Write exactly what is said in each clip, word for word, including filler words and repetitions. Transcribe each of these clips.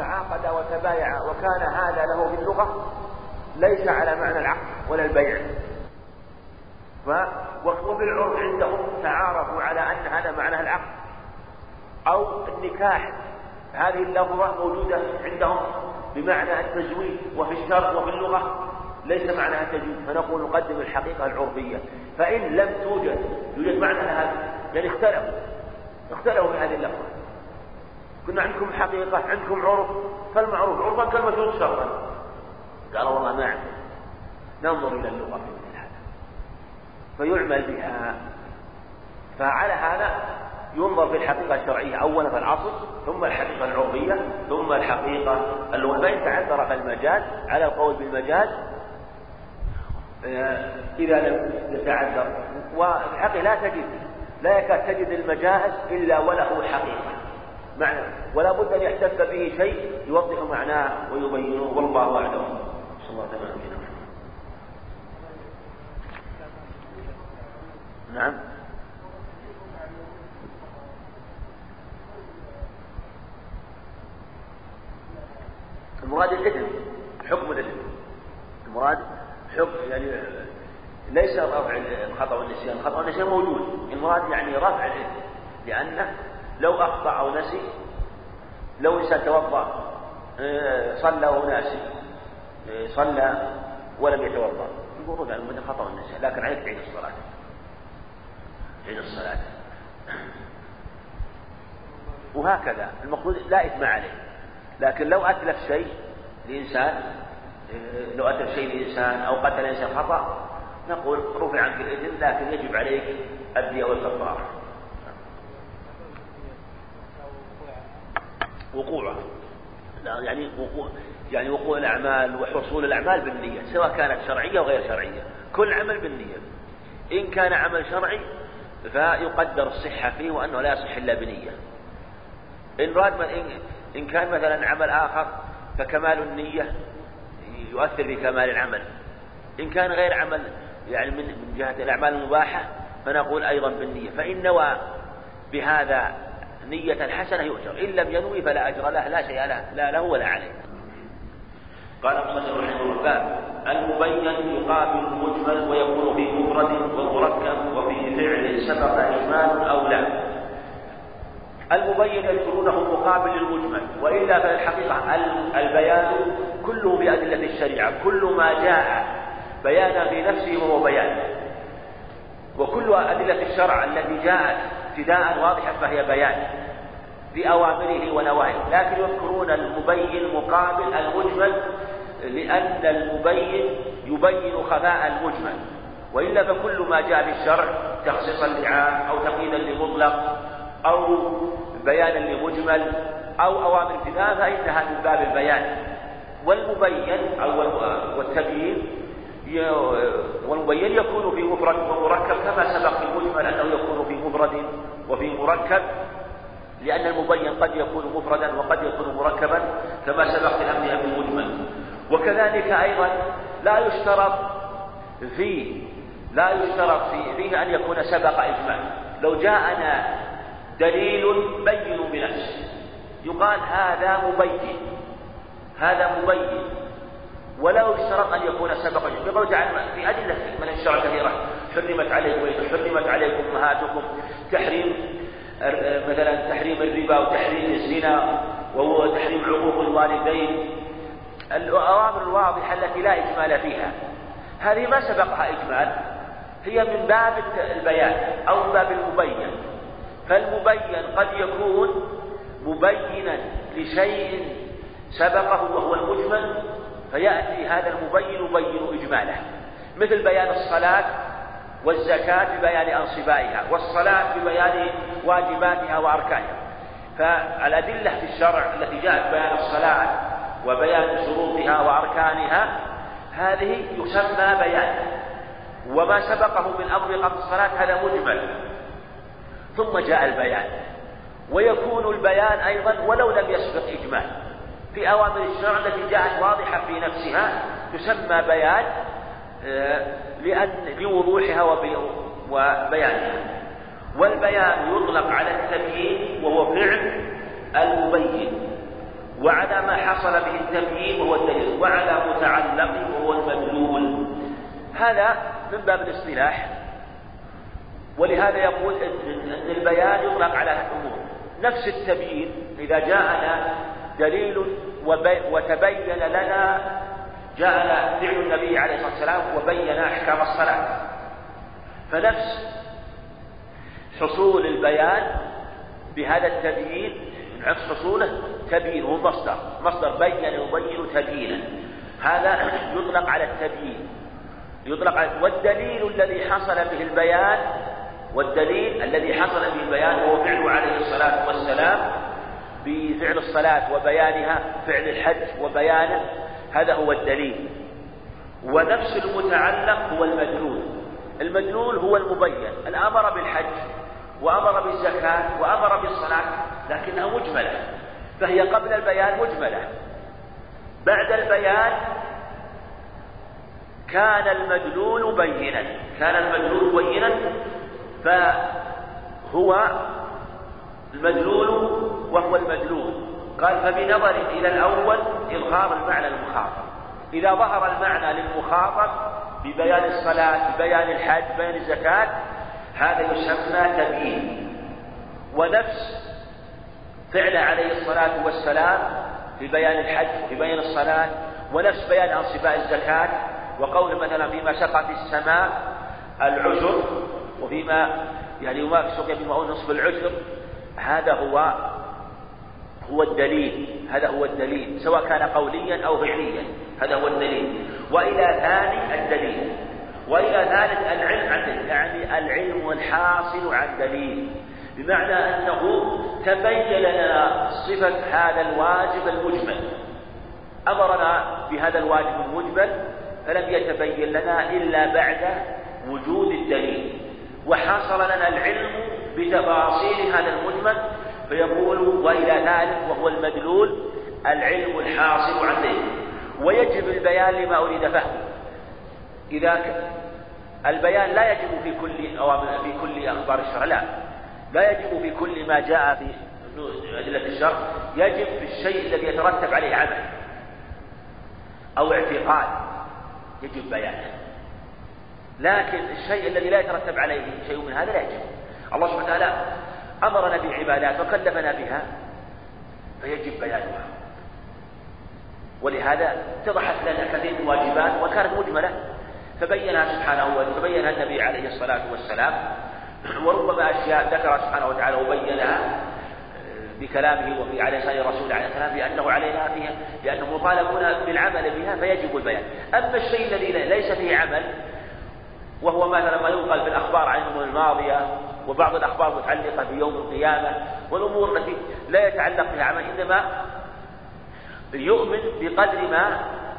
تعاقد وتبايع وكان هذا له باللغة ليس على معنى العقد ولا البيع، وبالعرف عندهم تعارفوا على أن هذا معناه العقد أو النكاح، هذه اللفظة موجودة عندهم بمعنى التزويج، وفي الشرع وفي اللغة ليس معناها التزويج، فنقول نقدم الحقيقة العرفية. فإن لم توجد يوجد معنى هذا، يعني اختلفوا اختلفوا في هذه اللفظة، كنا عندكم حقيقة عندكم عرف، فالمعروف عرفا كالمشروط شرعا، قال والله ما عندنا، ننظر إلى اللغة في مثل هذا فيعمل بها. فعلى هذا ينظر في الحقيقة الشرعية أولا في العصر، ثم الحقيقة العرفية، ثم الحقيقة اللغة. فإن تعذر المجاز على القول بالمجاز إذا لم يتعذر، والحقيقة لا تجد لا يكاد تجد المجاز إلا وله حقيقة معنى، ولا بد أن يحتف به شيء يوضح معناه ويبينه، والله أعلم. صلى الله عليه وسلم. نعم. المراد الإثم، حكم الإثم، المراد حكم يعني ليس رفع الخطأ والنسيان، الخطأ والنسيان موجود، المراد يعني رفع الإثم، لأنه لو أخطأ أو نسي، لو إنسان توضأ صلى وناسي صلى ولم يتوضأ يقول رجع من الخطأ والنسيان، لكن عليك تعيد الصلاة تعيد الصلاة وهكذا. المقصود لا إثم عليه، لكن لو أتلف شيء لإنسان لو أتلف شيء لإنسان أو قتل إنسان خطأ نقول رفع عنك الإثم، لكن يجب عليك الدية والكفارة. وقوعه يعني وقوع يعني وقوع الأعمال وحصول الأعمال بالنية، سواء كانت شرعية أو غير شرعية، كل عمل بالنية. إن كان عمل شرعي فيقدر الصحة فيه وأنه لا يصح إلا بنية. إن راد إن كان مثلا عمل آخر فكمال النية يؤثر في كمال العمل. إن كان غير عمل يعني من من جهة الأعمال المباحة فنقول أيضا بالنية، فإن نوى بهذا نية حسنة يؤجر، إن لم ينوي فلا أجر له، لا شيء له لا له ولا عليه. قال المصنف رحمه الله: المبين يقابل المجمل ويكون في مفرد ومركب وفي فعل سبق إجمال أو لا. المبين يذكرونه مقابل للمجمل، وإلا فالحقيقة البيان كله بأدلة الشريعة، كل ما جاء بيانا في نفسه وهو بيان، وكل أدلة الشرع التي جاءت ابتداء واضحة فهي بيان بأوامره ونواهيه، لكن يذكرون المبين مقابل المجمل لأن المبين يبين خفاء المجمل، وإلا فكل ما جاء بالشرع تخصيصا لعام أو تقييدا لمطلق أو بيانا لمجمل أو أوامر ابتداء فإنها من باب البيان. والمبين أو والتبيين والمبين يكون في مفرد ومركب، كما سبق في المجمل أنه يكون في مفرد وفي مركب، لأن المبين قد يكون مفردا وقد يكون مركبا كما سبق في الأمر بالمجمل. وكذلك أيضا لا يشترط فيه لا يشترط فيه, فيه أن يكون سبق إجمال. لو جاءنا دليل بين بنفسه يقال هذا مبين هذا مبين ولو اشترط أن يكون سبق إجمال. يقول تعالى في أدلة من الشرع كثيرة: حرمت عليكم حرمت عليكم أمهاتكم، تحريم مثلا تحريم الربا وتحريم الزنا وهو تحريم عقوق الوالدين، الأوامر الواضحة التي لا إجمال فيها، هذه ما سبقها إجمال، هي من باب البيان أو من باب المبين. فالمبين قد يكون مبينا لشيء سبقه وهو المجمل، فيأتي هذا المبين يبين إجماله، مثل بيان الصلاة والزكاة ببيان أنصبائها، والصلاة ببيان واجباتها وأركانها. فالأدلة في الشرع التي جاءت بيان الصلاة وبيان شروطها وأركانها هذه يسمى بيان، وما سبقه من أمر قبل الصلاة هذا مجمل، ثم جاء البيان. ويكون البيان أيضا ولو لم يسبق إجمال في أوامر الشرع التي جاءت واضحة في نفسها تسمى بيان لأن لوضوحها وبيانها. والبيان يطلق على التبيين وهو فعل المبين، وعلى ما حصل به التبيين وهو الدليل، وعلى متعلق وهو المدلول. هذا من باب الاصطلاح، ولهذا يقول أن البيان يطلق على الأمور. نفس التبيين إذا جاءنا دليل وتبين لنا، جاءنا فعل النبي عليه الصلاة والسلام وبين أحكام الصلاة، فنفس حصول البيان بهذا التبيين نفس حصوله تبيين، هو مصدر مصدر بين يبين تبيينا، هذا يطلق على التبيين يطلق على. والدليل الذي حصل به البيان والدليل الذي حصل به البيان هو فعله عليه الصلاة والسلام بفعل الصلاة وبيانها، فعل الحج وبيانه، هذا هو الدليل. ونفس المتعلق هو المدلول. المدلول هو المبين، الأمر بالحج وأمر بالزكاة وأمر بالصلاة، لكنها مجملة، فهي قبل البيان مجملة، بعد البيان كان المدلول بينا كان المدلول بينا فهو المدلول وهو المدلول. قال فبنظر إلى الأول إظهار المعنى المخاطب، إذا ظهر المعنى للمخاطب ببيان الصلاة ببيان الحج ببيان الزكاة، هذا يسمى تبيين. ونفس فعل عليه الصلاة والسلام في بيان الحج وفي بيان الصلاة، ونفس بيان أنصباء الزكاة، وقول مثلا فيما سقط السماء العشر، وفيما يعني وما سقي بما نصف العشر، هذا هو هو الدليل هذا هو الدليل سواء كان قوليا أو فعليا، هذا هو الدليل. وإلى ثاني الدليل وإلى ثالث العلم عن يعني العلم الحاصل عن دليل، بمعنى أنه تبين لنا صفة هذا الواجب المجمل، أمرنا بهذا الواجب المجمل فلم يتبين لنا إلا بعد وجود الدليل، وحصل لنا العلم بتفاصيل هذا المجمل، فيقول وإلى ذلك وهو المدلول العلم الحاصل عن دليل. ويجب البيان لما أريد فهمه. إذا البيان لا يجب في كل أوامر في كل أخبار الشرع، لا لا يجب في كل ما جاء في أدلة الشرع، يجب في الشيء الذي يترتب عليه عمل أو اعتقاد يجب بيانه، لكن الشيء الذي لا يترتب عليه شيء من هذا لا يجب. الله سبحانه وتعالى أمرنا بعبادات وكلفنا بها فيجب بيانها، ولهذا اتضحت لنا كثير من الواجبات وكانت مجملة فبينها سبحانه وتبينها النبي عليه الصلاة والسلام، وربما أشياء ذكر سبحانه وتعالى وبينها بكلامه وفي على لسان الرسول عليه السلام بأنه علينا فيها لأنه مطالبون بالعمل بها فيجب البيان. أما الشيء الذي ليس فيه عمل وهو مثلا ما ينقل في الأخبار عن الأمور الماضية وبعض الأخبار متعلقة بيوم القيامة والأمور التي لا يتعلق بها عمل، إنما يؤمن بقدر ما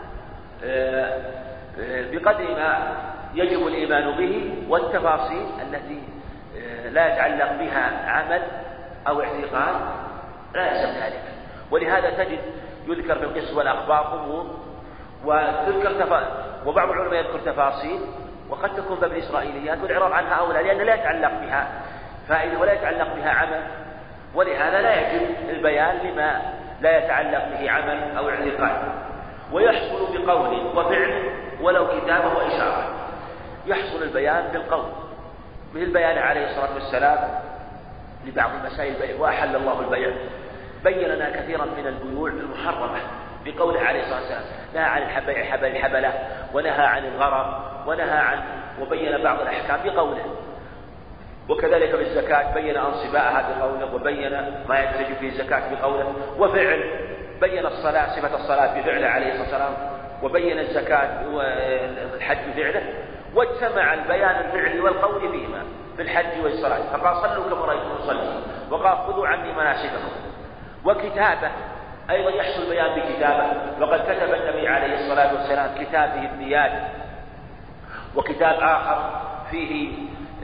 بقدر ما يجب الإيمان به، والتفاصيل التي لا يتعلق بها عمل أو اعتقاد لا يلزم ذلك. ولهذا تجد يذكر في القصص والأخبار أمور وتذكر تفا... وبعض العلماء يذكر تفاصيل وقد تكون باب الإسرائيليات والإعراض عنها أولى، لأن لا يتعلق بها فائدة ولا يتعلق بها عمل، ولهذا لا يجب البيان لما لا يتعلق به عمل أو اعتقاد. ويحصل بقول وفعل ولو كتابة وإشارة. يحصل البيان بالقول مثل البيان عليه الصلاة والسلام لبعض المسائل البيع، وأحل الله البيع، بين لنا كثيرا من البيوع المحرمة بقوله عليه الصلاة والسلام، نهى عن البيع حبل الحبلة ونهى عن الغرر ونهى عن وبين بعض الأحكام بقوله. وكذلك بالزكاة بين أنصباءها بقوله وبين ما يدرج فيه الزكاة بقوله. وفعل بين الصلاة صفة الصلاة بفعله عليه الصلاة والسلام وبين الزكاة والحج بفعله، واجتمع البيان الفعلي والقول فيهما في الحج والصلاة، فقال صلوا كما رأيتم نصلي، وقال خذوا عني مناسككم. وكتابة أيضا يحصل بيان بكتابة، وقد كتب النبي عليه الصلاة والسلام كتاب فيه النيات، وكتاب آخر فيه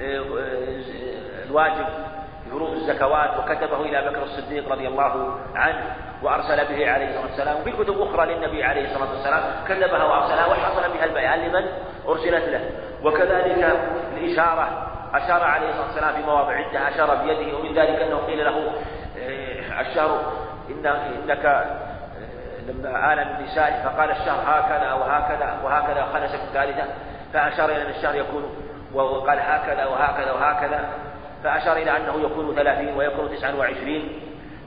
الواجب فروض الزكوات وكتبه إلى بكر الصديق رضي الله عنه وأرسل به عليه الصلاة والسلام. وفي كتب أخرى للنبي عليه الصلاة والسلام كتبها وأرسلها وحصل بها البيان لمن أرسلت له. وكذلك الإشارة أشار عليه الصلاة والسلام في مواضع عدة أشار بيده، ومن ذلك أنه قيل له الشهر إن إنك لما آل من نسائه فقال الشهر هكذا وهكذا وهكذا خنس الثالثة، فأشار إلى أن الشهر يكون، وقال هكذا وهكذا وهكذا، فأشار إلى أنه يكون ثلاثين ويكون تسعا وعشرين.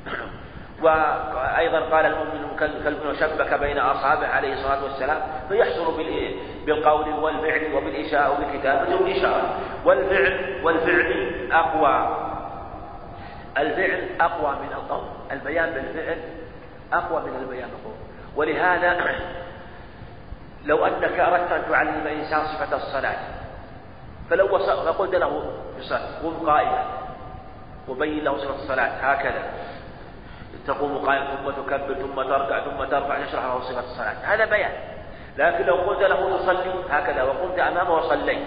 وأيضا قال المؤمن كلب وشبك بين أصحابه عليه الصلاة والسلام، فيحصل بالقول والفعل وبالإشارة وبالكتابة والإشارة. والفعل والفعل أقوى، الفعل أقوى من القول، البيان بالفعل أقوى من البيان بالقول. ولهذا لو أنك أردت أن تعلم الإنسان صفة الصلاة، فلو فقلت له في الصلاة قم قائما وبين له صفة الصلاة هكذا، تقوم قائما ثم تكبر ثم تركع ثم ترفع، تشرح له صفة الصلاة، هذا بيان. لكن لو قلت له تصلي هكذا وقمت أمامه وصليت،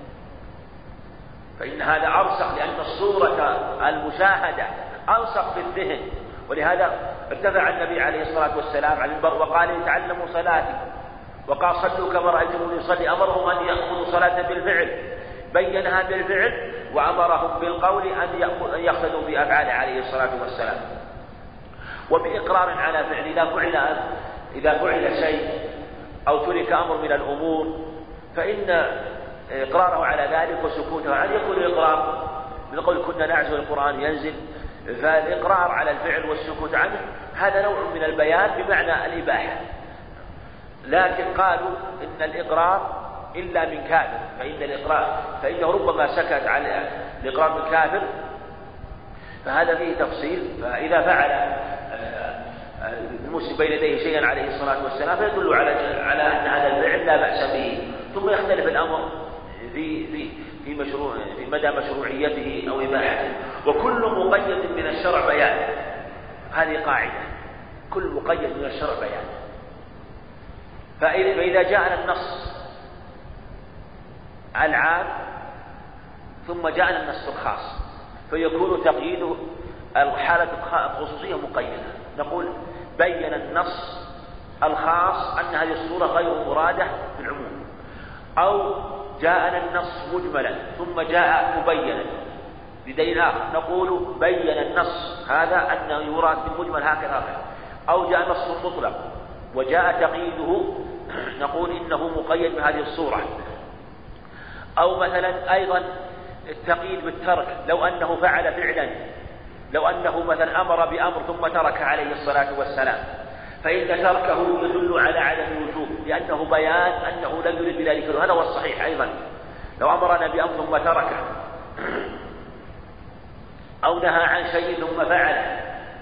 فإن هذا أرسخ، لأن الصورة المشاهدة أرسخ في الذهن. ولهذا ارتفع النبي عليه الصلاة والسلام على المنبر وقال تعلموا صلاتي، وقال صلوا كما رأيتموني يصلي، أمرهم أن يأخذوا صلاة بالفعل، بينها بالفعل، وأمرهم بالقول أن يقتدوا بأفعاله عليه الصلاة والسلام. وبإقرار على فعل، إذا فعل إذا فعل شيء أو ترك أمر من الأمور، فإن إقراره على ذلك وسكوته عنه يكون الإقرار من قول كنا نعزو القرآن ينزل، فالإقرار على الفعل والسكوت عنه هذا نوع من البيان بمعنى الإباحة. لكن قالوا إن الإقرار إلا من كافر، فإن الإقرار فإنه ربما سكت على الإقرار من كافر، فهذا فيه تفصيل. فإذا فعل المسلم بين يديه شيئا عليه الصلاة والسلام فيدل على على أن هذا الفعل لا بأس به. ثم يختلف الأمر في في في مشروع في مدى مشروعيته أو إباحته. وكل مقيد من الشرع بيان، هذه قاعدة، كل مقيد من الشرع بيان. فإذا جاءنا النص العام ثم جاءنا النص الخاص، فيكون تقييد الحالة الخصوصية مقيدة. نقول بين النص الخاص أن هذه الصورة غير مرادة بالعموم، أو جاءنا النص مجملا ثم جاء مبينا بدليل آخر، نقول بين النص هذا أنه يراد بالمجمل هكذا، أو جاء نص مطلق وجاء تقييده نقول إنه مقيد بهذه الصورة. أو مثلا أيضا التقييد بالترك، لو أنه فعل فعلا، لو أنه مثلا أمر بأمر ثم ترك عليه الصلاة والسلام، فإن تركه يدل على عدم الوجوب، لأنه بيان أنه لم يرد بذلك. هذا هو الصحيح. أيضا لو أمرنا بأمر ثم تركه، أو نهى عن شيء ثم فعله،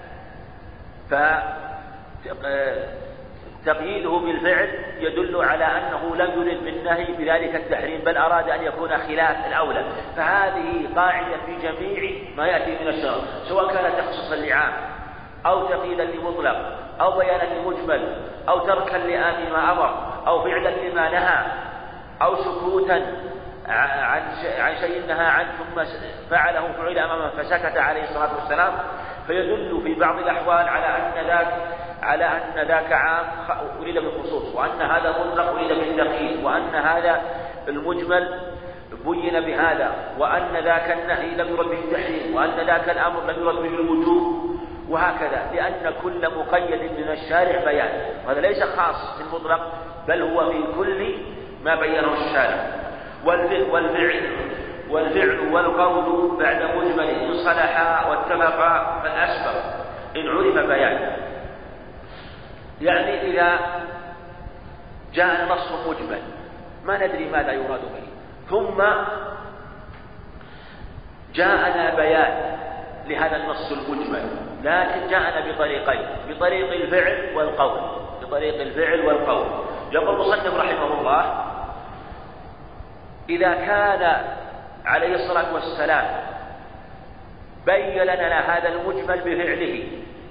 فتقييده بالفعل يدل على أنه لم يرد بالنهي بذلك التحريم، بل أراد أن يكون خلاف الأولى. فهذه قاعدة في جميع ما يأتي من الشرع، سواء كان تخصيصا لعام أو تقييدا لمطلق أو بيانا لمجمل أو تركا لآمر ما أمر أو فعلا لما نهى أو سكوتا عن عن شيء نهى عنه ثم فعله فعل أمامه فسكت عليه الصلاة والسلام، فيدل في بعض الأحوال على أن ذاك على أن ذاك عام أريد بالخصوص، وأن هذا مطلق أريد بالتقييد، وأن هذا المجمل بين بهذا، وأن ذاك النهي لم يرد به التحريم، وأن ذاك الأمر لم يرد به الوجوب، وهكذا، لأن كل مقيد من الشارع بيان، وهذا ليس خاص بالمطلق بل هو في كل ما بينه الشارع. والفعل والفعل والقول بعد مجمل إن صلحا واتفقا فالأسبق إن عرف بيان. يعني إذا جاء النص مجمل ما ندري ماذا يراد به، ثم جاءنا بيان لهذا النص المجمل، لكن جاءنا بطريقين، بطريق الفعل والقول، بطريق الفعل والقول. يقول المصنف رحمه الله: إذا كان عليه الصلاة والسلام بين لنا هذا المجمل بفعله،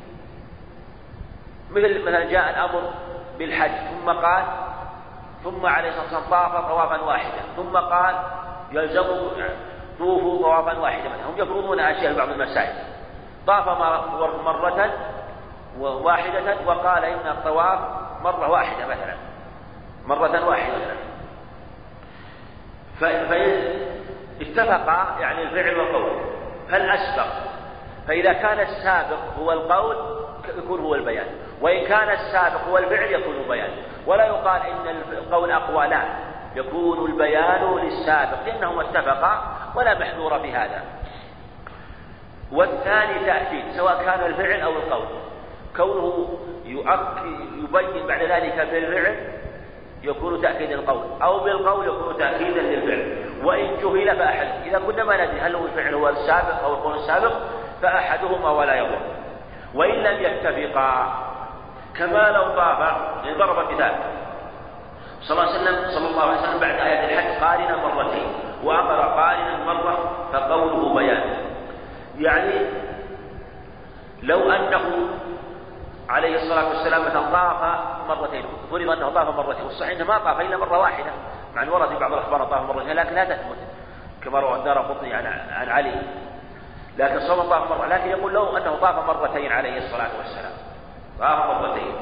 مثل مثلا جاء الأمر بالحج ثم قال ثم عليه الصلاة والسلام طاف طوافا واحدا ثم قال يلزموا طوفوا طوافا واحدا، هم يفرضون أشياء في بعض المسائل، طاف مرة واحدة وقال إن الطواف مرة واحدة مثلا مرة واحدة مثلا، فاتفقا يعني الفعل والقول، فالأسبق. فإذا كان السابق هو القول يكون هو البيان، وإن كان السابق هو الفعل يكون بيان. ولا يقال إن القول أقوى، لا، يكون البيان للسابق لأنهما اتفقا ولا محذور في هذا. والثاني تأكيد سواء كان الفعل أو القول، كونه يبين بعد ذلك بالفعل يكون تأكيدا للقول، أو بالقول يكون تأكيدا للفعل. وإن جهل فأحد، إذا كنا ما ندري هل هو الفعل هو السابق أو القول السابق فأحدهما ولا يضر. وإن لم يتفقا كما لو طاف، ضرب مثال صلى الله عليه وسلم صلى الله عليه وسلم بعد آيات الحج قارنا مرتين وأمر قارنا مرة فقوله بيان. يعني لو أنه عليه الصلاة والسلام مثلا طاف مرتين، فرض أنه طاف مرتين، والصحيح أنه ما طاف إلا مرة واحدة، مع أن ورد في بعض الأخبار طاف مرتين لكن لا تثبت كما روى الدارقطني عن عن علي، لكن صلى الله طاف مرة. لكن يقول له أنه طاف مرتين عليه الصلاة والسلام، طاف مرتين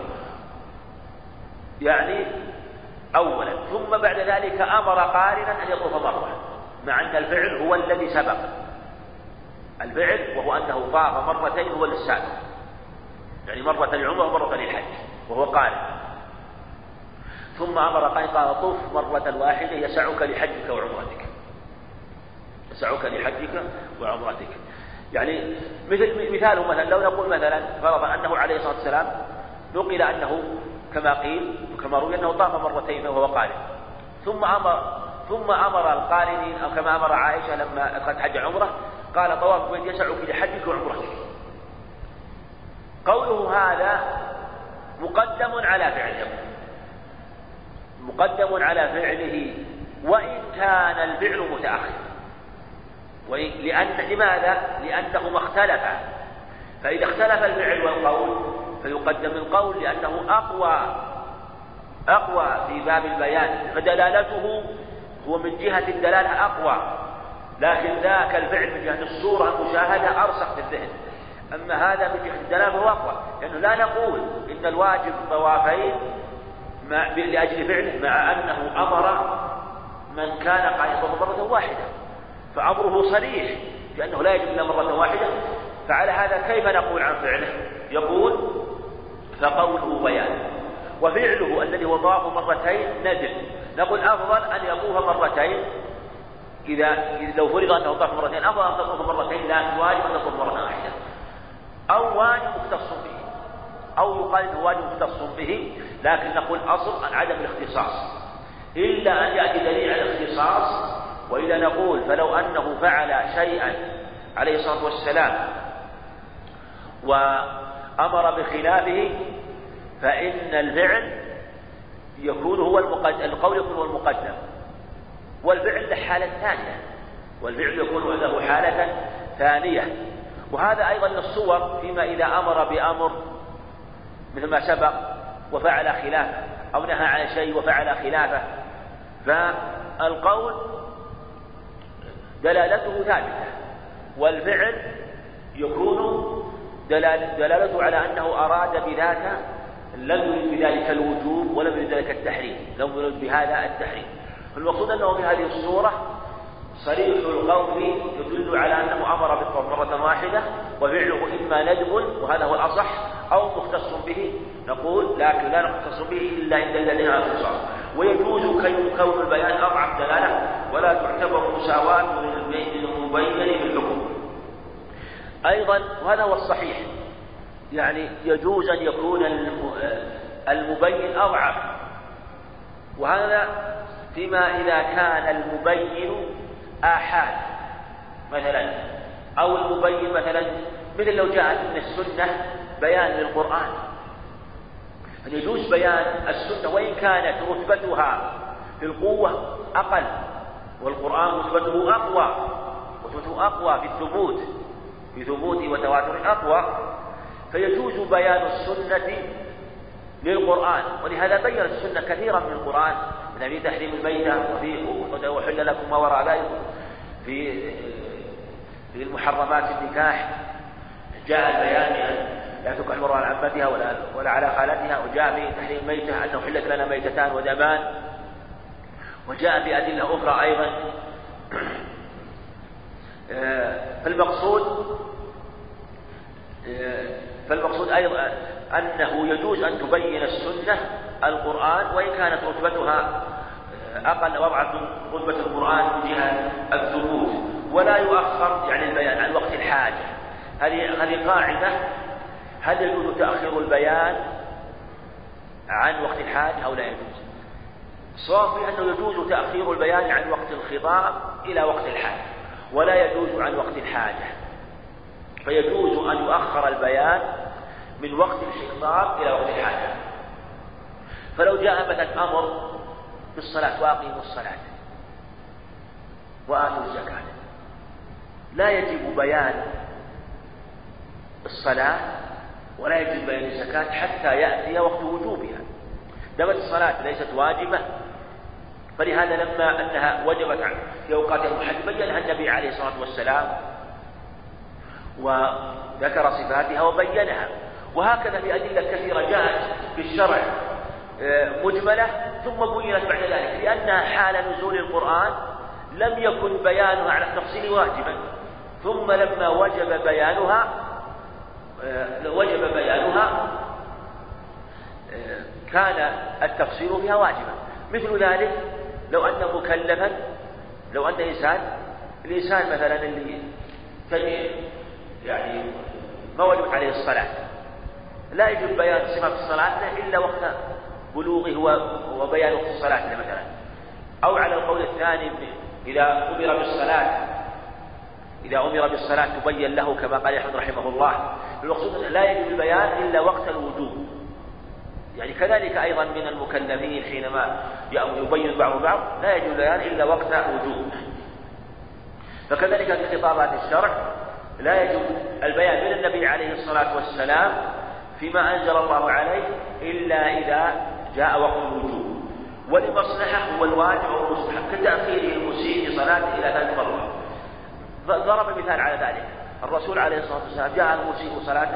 يعني أولا، ثم بعد ذلك أمر قارنا أن يطوف مرة، مع أن الفعل هو الذي سبق الفعل، وهو أنه طاف مرتين هو للسابق، يعني مرة للعمرة ومرة للحج وهو قارن. ثم أمر قارن قال طوف مرة واحدة يسعك لحجك وعمرتك، يسعك لحجك وعمرتك. يعني مثل مثاله مثلا لو نقول مثلا فرض أنه عليه الصلاة والسلام نقل أنه كما قيل وكما روي أنه طاف مرتين وهو قارن، ثم أمر ثم أمر القارنين أو كما أمر عائشة لما قد حج عمره قال طواف البيت يسعك لحجك وعمرتك. قوله هذا مقدم على فعله، مقدم على فعله وإن كان الفعل متأخر. لأن لماذا؟ لأنهما اختلفا، فإذا اختلف الفعل والقول فيقدم القول لأنه أقوى أقوى في باب البيان، فدلالته هو من جهة الدلالة أقوى، لكن ذاك الفعل من جهة الصورة المشاهدة أرسخ في الذهن. أما هذا من جهة الدلالة هو أقوى، لأنه لا نقول إن الواجب طوافين لأجل فعله، مع أنه أمر من كان قائما مرة واحدة، فأمره صريح لأنه لا يجب إلا مرة واحدة. فعلى هذا كيف نقول عن فعله؟ يقول فقوله بيان، وفعله الذي هو طواف مرتين نزل. نقول أفضل أن يطوف مرتين، إذا لو فرض أنه طاف مرتين أفضل أن تطوف مرتين، لكن واجب أن تطوف مرة واحدة، أو واجب مختص به، أو يقال أنه واجب مختص به، لكن نقول أصل عن عدم الاختصاص إلا أن يأتي دليل على الاختصاص. وإذا نقول فلو أنه فعل شيئا عليه الصلاة والسلام وأمر بخلافه فإن الفعل يكون هو المقدم، القول يكون هو المقدم، والفعل له حالة ثانية، والفعل يكون له حالة ثانية. وهذا أيضا الصور فيما إذا أمر بأمر مثل ما سبق وفعل خلافه، أو نهى عن شيء وفعل خلافه، فالقول دلالته ثابتة، والفعل يكون دلالته على أنه أراد بذاك، لم يرد بذلك الوجوب ولم يرد بذلك التحريم، لم يرد بهذا التحريم. فالمقصود أنه في هذه الصورة صريح القول يدل على أنه أمر بالطواف مرة واحدة، وفعله إما ندب وهذا هو الأصح أو مختص به، نقول لكن لا نختص به إلا عند الذين على الاختصاص. ويجوز كون البيان أضعف دلالة ولا تعتبر مساواة للمبين بالحكم أيضا، وهذا هو الصحيح. يعني يجوز أن يكون المبين أضعف، وهذا فيما إذا كان المبين آحاد مثلا، أو المبين مثلا مثل لو جاءت من السنة بيان للقرآن، فيجوز بيان السنة وإن كانت رتبتها في القوة أقل، والقرآن رتبته أقوى، رتبته أقوى في الثبوت في ثبوت وتواتر أقوى، فيجوز بيان السنة للقرآن. ولهذا بين السنة كثيرا من القرآن، من في تحريم الميتة وفي وحل لكم ما وراء ذلك، في في المحرمات النكاح جاء البيان أن لا تنكح المرأة على عمتها ولا ولا على خالتها، وجاء في تحريم الميتة أنه حلت لنا ميتتان ودمان، وجاء في أدلة أخرى أيضا. فالمقصود فالمقصود أيضا أنه يجوز أن تبين السنة القرآن وإن كانت رتبتها أقل وضعا من رتبة القرآن من جهة الثبوت، ولا يؤخر يعني البيان عن وقت الحاجة. هذه هذه قاعدة. هل يجوز تأخير البيان عن وقت الحاجة أو لا يجوز؟ الصواب في أنه يجوز تأخير البيان عن وقت الخطاب إلى وقت الحاجة، ولا يجوز عن وقت الحاجة. فيجوز أن يؤخر البيان من وقت الخطاب إلى وقت الحاجة. فلو جاء مثلا أمر بالصلاة وأقيموا الصلاة وآتوا الزكاة، لا يجب بيان الصلاة ولا يجب بيان الزكاة حتى يأتي وقت وجوبها. دامت الصلاة ليست واجبة، فلهذا لما أنها وجبت في أوقات المحددة بينها النبي عليه الصلاة والسلام وذكر صفاتها وبينها. وهكذا في أدلة كثيرة جاءت في الشرع مجملة ثم بينت بعد ذلك، لأنها حال نزول القرآن لم يكن بيانها على التفصيل واجبا، ثم لما وجب بيانها وجب بيانها كان التفصيل فيها واجبا. مثل ذلك لو أن مكلفا، لو أن إنسان الإنسان مثلا اللي يعني ما وجبت عليه الصلاة لا يجب بيان صفات الصلاة إلا وقت بلوغه وبيان وقت الصلاة مثلا. أو على القول الثاني إذا أمر بالصلاة إذا أمر بالصلاة تبين له كما قال أحمد رحمه الله. المقصود لا يجب البيان إلا وقت الوجوب. يعني كذلك أيضا من المكلفين حينما يبين بعض بعض لا يجب البيان إلا وقت وجوب. فكذلك في خطابات الشرع لا يجب البيان من النبي عليه الصلاة والسلام فيما أنزل الله عليه إلا إذا جاء وقت الوجوب ولمصلحة هو الواجب أو المستحب، كتأخيره المسيء في صلاته إلى ذلك الوقت. ضرب مثال على ذلك الرسول عليه الصلاة والسلام، جاء المسيء صلاته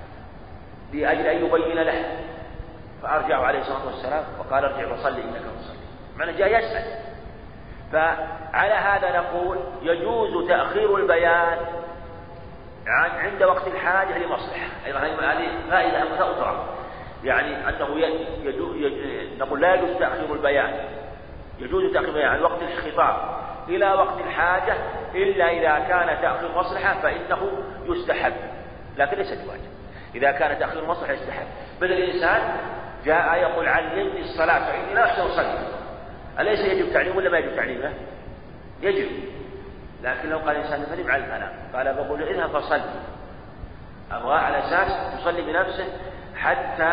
لأجل أن يبين له فأرجع عليه الصلاة والسلام وقال ارجع وصلي إنك مصلي، معنى جاء يسأل. فعلى هذا نقول يجوز تأخير البيان عند وقت الحاجة لمصلحة. أيضا هذه فائدة أخرى، يعني أنه يجوز نقول لا يجوز تأخير البيان، يجوز تأخير البيان عن وقت الخطاب إلى وقت الحاجة إلا إذا كان تأخير مصلحة فإنه يستحب، لكن ليس بواجب. إذا كان تأخير مصلحة يستحب. مثل الإنسان جاء يقول علمني الصلاة فإني لا أحسن أصلي، أليس يجب تعليمه ولا ما يجب تعليمه؟ يجب. لكن لو قال الإنسان فلم على الكلام قال بقول اذهب فصلي، أبغى على أساس تصلي بنفسه حتى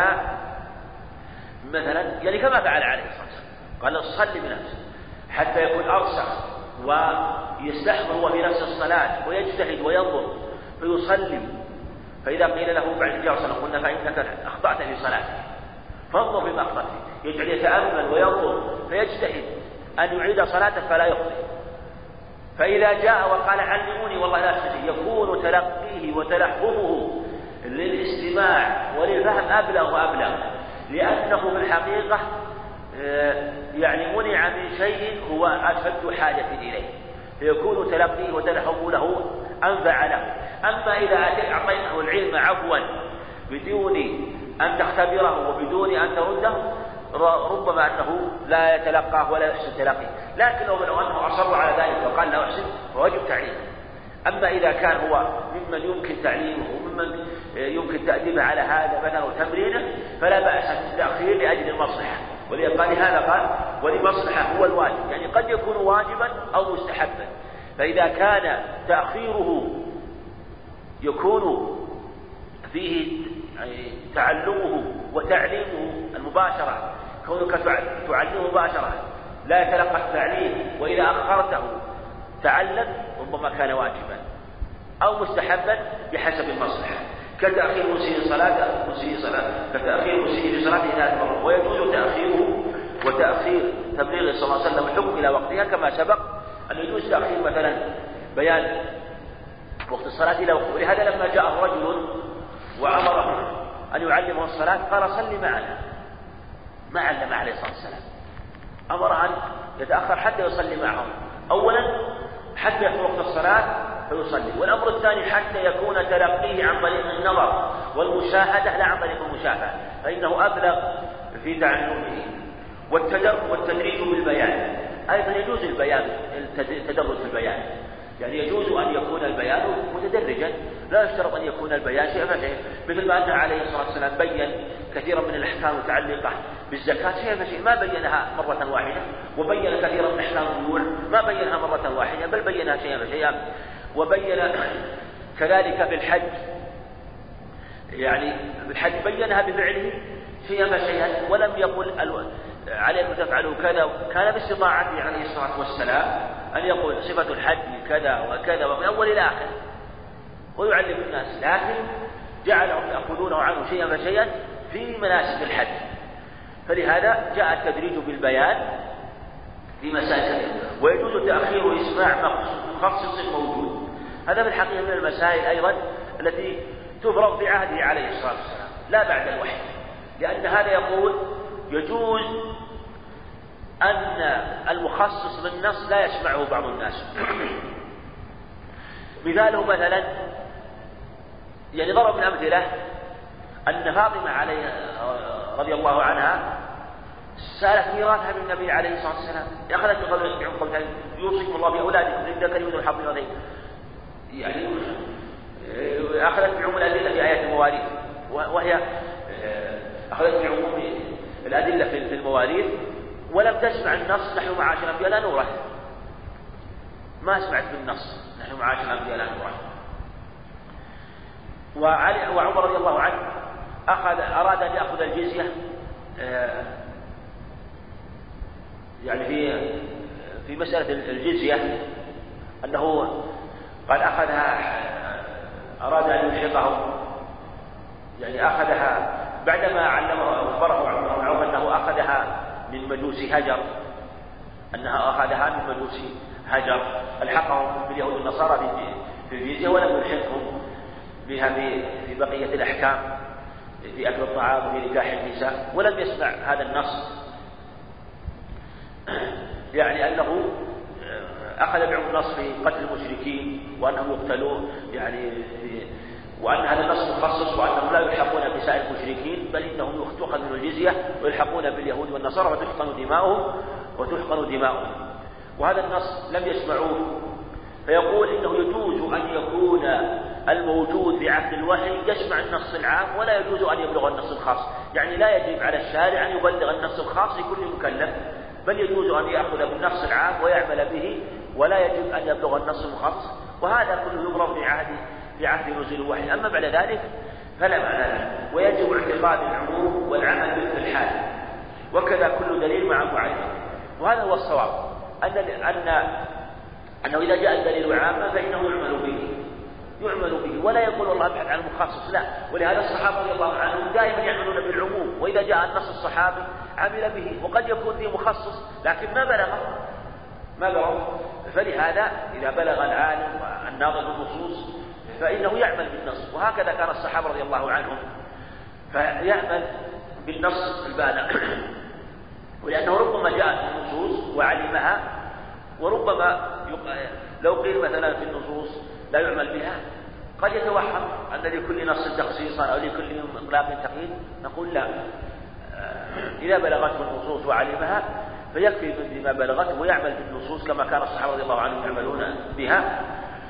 مثلا يعني كما فعل عليه الصلاة والسلام قال صلي بنفسه حتى يكون أرسخ ويستحضر هو في نفس الصلاة ويجتهد وينظر فيصلي. فإذا قيل له بعد جاء صلى قلنا فإنك أخطأت في صلاتك فانظر بما أخطأت، يجعل يتأمل وينظر فيجتهد أن يعيد صلاته فلا يخطئ. فإذا جاء وقال علموني والله لا أستطيع، يكون تلقيه وتلحظه للاستماع وللفهم أبلغ وأبلغ، لأنه في الحقيقة يعني منع من شيء هو أشد حاجة إليه، فيكون تلقيه وتلحظه له أنفع له. أما إذا أعطيته العلم عفوا بدون أن تختبره وبدون أن ترده ربما أنه لا يتلقاه ولا يحسن تلقيه. لكن لو أنه أصر على ذلك وقال له أحسن فواجب تعليمه. أما إذا كان هو ممن يمكن تعليمه وممن يمكن تأديبه على هذا مثلا وتمرينه فلا بأس بالتأخير لأجل المصلحة. ولقال هذا قال ولمصلحة هو الواجب، يعني قد يكون واجبا أو مستحبا. فإذا كان تأخيره يكون فيه تعلمه وتعليمه المباشرة، كونك تعلمه مباشرة لا يتلقى التعليم، وإذا أخرته تعلم ربما كان واجبا أو مستحبا بحسب المصلحة، كتأخير مسيء صلاة مسيء صلاة كتأخير مسيء صلاته ثلاث مرات. ويجوز تأخيره وتأخير تبليغ صلى الله عليه وسلم الحكم إلى وقتها كما سبق أن يجوز تأخير مثلا بيان وقت الصلاة إلى وقته. ولهذا لما جاء رجل وأمره أن يعلمه الصلاة قال صل معنا، ما علم عليه الصلاة والسلام، أمر أن يتأخر حتى يصلي معهم. أولا حتى يحضر وقت الصلاة فيصلي. والأمر الثاني حتى يكون تلقيه عن طريق النظر والمشاهدة لا عن طريق المشاهدة، فإنه أبلغ في تعلمه. والتدريج بالبيان أيضا يجوز البيان، التدرج في البيان، يعني يجوز أن يكون البيان متدرجا، لا يشترط أن يكون البيان شيئا فشيئا، مثل ما أن عليه الصلاة والسلام بين كثيرا من الأحكام المتعلقة بالزكاة شيئا فشيئا، ما بينها مرة واحدة، وبين كثيرا من أحكام البيوع ما بينها مرة واحدة بل بينها شيئا فشيئا. وبين كذلك في الحج، يعني في الحج بينها بفعله شيئا فشيئا، ولم يقل عليكم تفعلوا كذا. كان باستطاعته عليه الصلاة والسلام أن يقول صفة الحج كذا وكذا ومن أول إلى آخر ويعلم الناس، لكن جعلهم يأخذونه عنه شيئا فشيئا في مناسك الحج. فلهذا جاء التدريج بالبيان في مسائل، ويجوز تأخير إسماع مخصص موجود. هذا في الحقيقة من المسائل أيضا التي تفرض في عهده عليه الصلاة والسلام لا بعد الوحي، لأن هذا يقول يجوز أن المخصص بالنص لا يسمعه بعض الناس. مثاله مثلا، يعني ضرب من الأمثلة أن فاطمة عليه رضي الله عنها سألت ميراثها من النبي عليه الصلاة والسلام، أخذت بقوله يوصيكم الله بأولادكم للذكر مثل حظ الأنثيين، يعني أخذت بعموم الأدلة في آيات المواريث، وهي أخذت بعموم الأدلة في المواريث ولم تسمع النص نحن معاشر الأنبياء لا نورث، ما سمعت بالنص نحن معاشر الأنبياء لا نورث. وعلي وعمر رضي الله عنه أخذ أراد أن يأخذ الجزية يعني في في مسألة الجزية، أنه قد أخذها أراد أن يلحقه، يعني أخذها بعدما علمه أخبره عمر أنه أخذها من مجوس هجر، أنها أخذها من مجوس هجر، ألحقهم باليهود والنصارى في الجزية ولم يلحقهم بها في بقية الأحكام في أكل الطعام وفي نكاح النساء، ولم يسمع هذا النص، يعني أنه أخذ بعموم النص في قتل المشركين وأنهم يقتلون، يعني وأن هذا النص مخصص وأنهم لا يلحقون بسائر المشركين بل إنهم تؤخذ من الجزية ويلحقون باليهود والنصارى وتحقن دماؤهم وتحقن دماؤهم، وهذا النص لم يسمعوه. فيقول إنه يجوز أن يكون الموجود في عهد الوحي يسمع النص العام ولا يجوز أن يبلغ النص الخاص، يعني لا يجب على الشارع أن يبلغ النص الخاص لكل مكلف، بل يجوز أن يأخذ بالنص العام ويعمل به ولا يجب أن يبلغ النص الخاص، وهذا كله يبرر في عهد في عهد نزول الوحي. أما بعد ذلك فلا معنى له، ويجب اعتقاد العموم والعمل به في الحال، وكذا كل دليل مع معين. وهذا هو الصواب، أن أن أنه إذا جاء الدليل عاما فإنه يعمل به يعمل به ولا يقول والله ابحث عن المخصص، لا. ولهذا الصحابة رضي الله عنهم دائما يعملون بالعموم، وإذا جاء النص الصحابي عمل به، وقد يكون فيه مخصص لكن ما بلغ ما بلغ فلهذا إذا بلغ العالم والناظر بالنصوص فإنه يعمل بالنص، وهكذا كان الصحابة رضي الله عنهم، فيعمل بالنص البالغ، ولأنه ربما جاءت النصوص وعلمها، وربما لو قيل مثلا في النصوص لا يعمل بها قد يتوهم أن لكل نص تخصيصا أو لكل إطلاق تقييد، نقول لا، إذا بلغته النصوص وعلمها فيكفي بما بلغته ويعمل بالنصوص كما كان الصحابة رضي الله عنهم يعملون بها.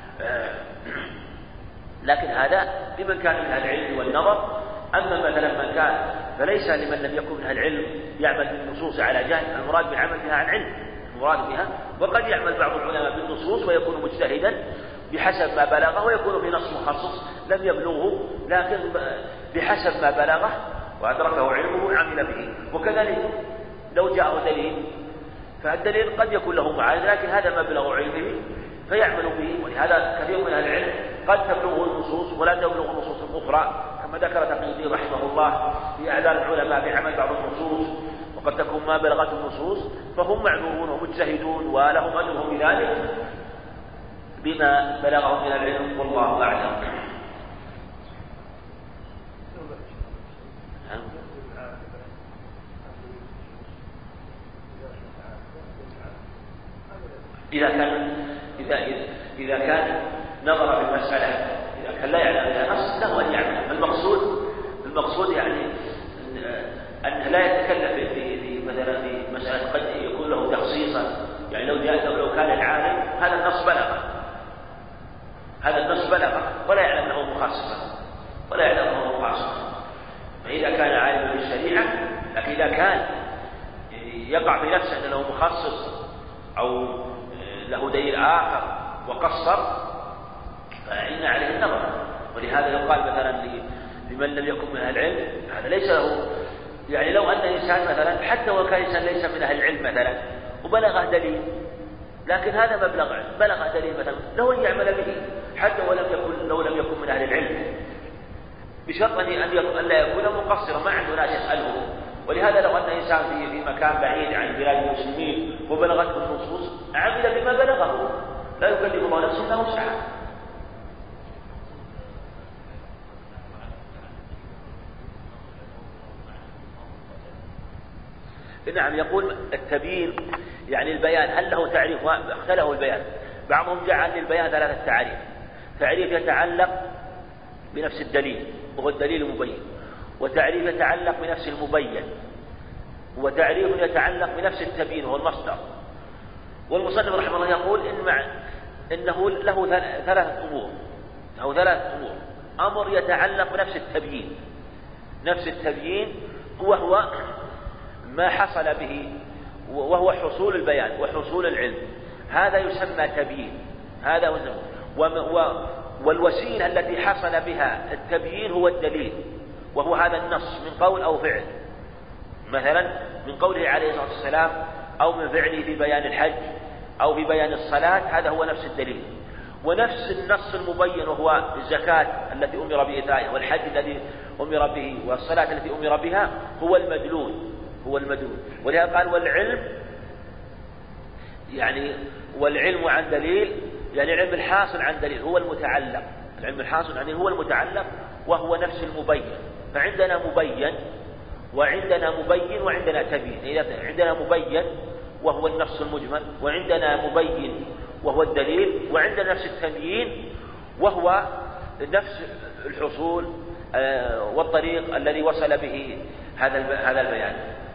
لكن هذا لمن كان من العلم والنظر، أما مثلا من كان فليس لمن لم يكن من العلم يعمل بالنصوص على جهل، المراد بالعمل بها عن علم المراد بها، وقد يعمل بعض العلماء بالنصوص ويكون مجتهدا بحسب ما بلغه ويكون في نص مخصص لم يبلغه، لكن بحسب ما بلغه وأدركه علمه عمل به. وكذلك لو جاءه دليل فالدليل قد يكون له معارض، لكن هذا مبلغ علمه فيعمل به. ولهذا كثير من العلم قد تبلغه النصوص ولا تبلغ النصوص الأخرى، كما ذكر تقي الدين رحمه الله في أعذار العلماء بعمل بعض النصوص، وقد تكون ما بلغت النصوص فهم معذورون ومجتهدون ولهم أجرهم بذلك بما بلغهم من العلم، والله أعلم. إذا كان إذا إذا كان نظر في المسألة إذا كان لا يعلم بها نص له أن يعمل. المقصود المقصود يعني أن لا يتكلف في مثلا في مسألة قد يكون له تخصيصا، يعني لو جاء لو كان العالم هذا النص بلغ هذا النص بلغ ولا يعلم أنه مخصصا ولا يعلم أنه مخصصا. فإذا كان عالما بالشريعة، لكن إذا كان يقع في نفسه أنه مخصص أو له دليل آخر وقصر فإن عليه النظر. ولهذا يقال مثلا لمن لم يكن من أهل العلم هذا ليس له، يعني لو أن إنسان مثلا حتى وكان إنسان ليس من أهل العلم مثلا وبلغه دليل، لكن هذا مبلغ بلغ دليل مثلا له أن يعمل به حتى ولم يكن لو لم يكن من أهل العلم، بشرط أن لا يكون مقصرا ما عنده ناس يسأله. ولهذا لو أن إنسان في في مكان بعيد عن بلاد المسلمين وبلغته النصوص عمل بما بلغه، لا يكلف الله نفسا إلا وسعها. نعم، يقول التبيين يعني البيان، هل له تعريف؟ اختلفوا البيان، بعضهم جعل للبيان ثلاثة تعريف: تعريف يتعلق بنفس الدليل وهو الدليل المبين، وتعريف يتعلق بنفس المبين، وتعريف يتعلق بنفس التبيين وهو المصدر. والمصنف رحمه الله يقول إن مع إنه له ثلاثة أمور له ثلاثة أمور أمر يتعلق بنفس التبيين، نفس التبيين وهو ما حصل به وهو حصول البيان وحصول العلم، هذا يسمى تبيين. هذا والوسيلة التي حصل بها التبيين هو الدليل، وهو هذا النص من قول أو فعل، مثلا من قوله عليه الصلاة والسلام أو من فعله في بيان الحج أو في بيان الصلاة، هذا هو نفس الدليل. ونفس النص المبين وهو الزكاة التي أمر بإيتائها والحج الذي أمر به والصلاة التي أمر بها هو المدلول هو المدلول ولهذا قال والعلم، يعني والعلم عن دليل، يعني العلم الحاصل عن دليل هو المتعلق، العلم الحاصل عن هو المتعلق وهو نفس المبين. فعندنا مبين وعندنا مبين وعندنا تبيين. إذا عندنا مبين وهو النص المجمل، وعندنا مبين وهو الدليل، وعندنا نفس التبيين وهو نفس الحصول والطريق الذي وصل به هذا هذا البيان.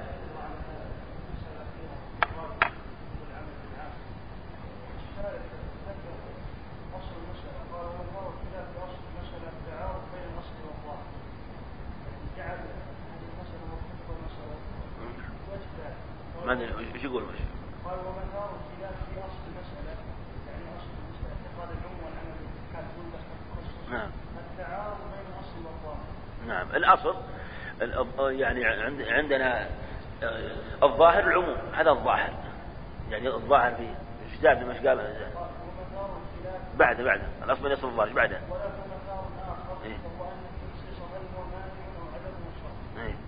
ما ادري ايش يقول ماشي. قال ومثار الخلاف في اصل المساله، يعني اصل المساله اعتقاد العموم والعمل كان كله تخصص. نعم. التعارض بين الاصل والظاهر. نعم، الاصل يعني عندنا الظاهر العموم، هذا الظاهر، يعني الظاهر في اجتهاد مش قال بعد بعد الاصل يصل الظاهر بعده. ولا مثار اخر إيه؟ وهو ان التخصيص هل هو مانع او عدم شرط. إيه؟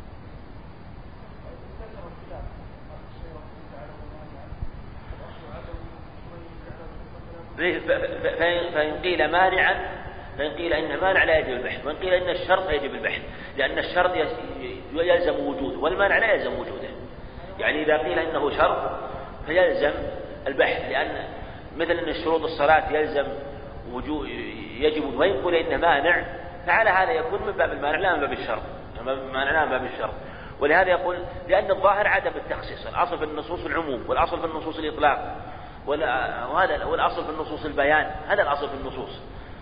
فإن قيل مانعا فإن قيل إن مانع لا يجب البحث، وإن قيل إن الشرط يجب البحث، لأن الشرط يلزم وجوده والمانع لا يلزم وجوده. يعني إذا قيل إنه شرط فيلزم البحث، لأن مثل أن الشروط الصلاة يلزم وجود يجب، وإن قيل إن مانع فعلى هذا يكون من باب المانع لا من باب الشرط، مانع لا من باب الشرط. ولهذا يقول لأن الظاهر عدم التخصيص، الأصل في النصوص العموم والأصل في النصوص الإطلاق، وهذا والأصل في النصوص البيان، هذا الأصل في النصوص.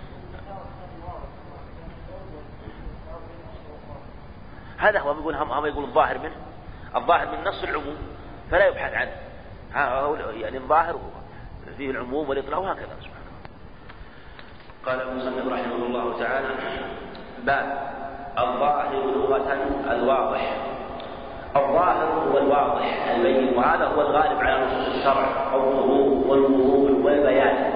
هذا هو بيقول هم هم يقول الظاهر منه الظاهر من نص العموم فلا يبحث عنه، يعني الظاهر فيه العموم والإطلاق وهكذا. سبحانه. قال المصنف رحمه الله تعالى: باب الظاهر لغة الواضح. الظاهر هو الواضح البين، وهذا هو الغالب على نصوص الشرع، الظهور والوضوح والبيان.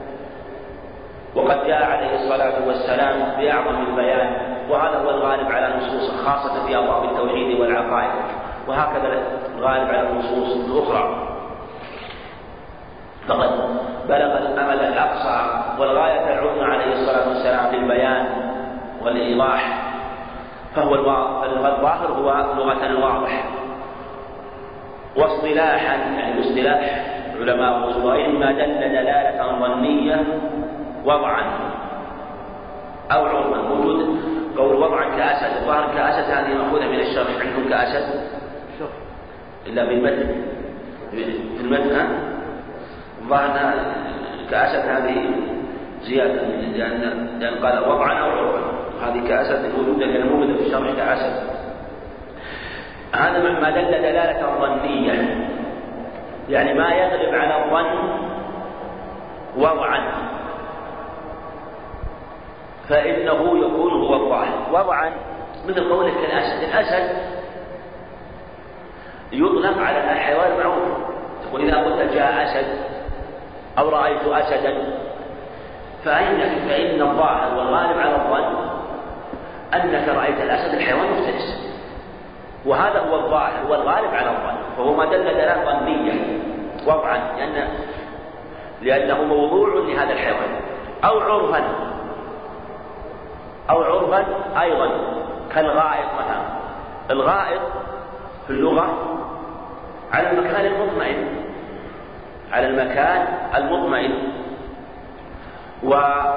وقد جاء عليه الصلاة والسلام بأعظم البيان، وهذا هو الغالب على نصوص خاصة في أبواب التوحيد والعقائد، وهكذا الغالب على النصوص الأخرى. فقد بلغ الأمل الأقصى والغاية العظمى عليه الصلاة والسلام في البيان والإيضاح، فهو الظاهر هو لغة الواضح. واصطلاحا يعني الاصطلاح علماء الأصول ما دل دلالة ظنية وضعا أو عرفا. موجود قول وضعا كأسد، الظاهر كأسد هذه مأخوذة من الشرع، عندهم كأسد إلا بالمتن في المتن الظاهر كأسد هذه زيادة، لأن لأن قال وضعا أو عرفا، هذه كأسد موجودة لأن موجودة في الشرع كأسد. هذا ما دل دلالة ظنية، يعني ما يغلب على الظن وضعا فإنه يكون هو الظاهر. وضعا مثل قولك الأسد، الأسد يطلق على الحيوان المعروف، تقول إذا قلت جاء أسد أو رأيت أسدا، فإن فإن الظاهر والغالب على الظن أنك رأيت الأسد الحيوان مفترس، وهذا هو الظاهر والغالب على الظن، فهو ما دل دلالة ظنية وضعا لأن لأنه موضوع لهذا الحيوان. أو عرفا، أو عرفا أيضا كالغائط مثلا. الغائط في اللغة على المكان المطمئن، على المكان المطمئن. و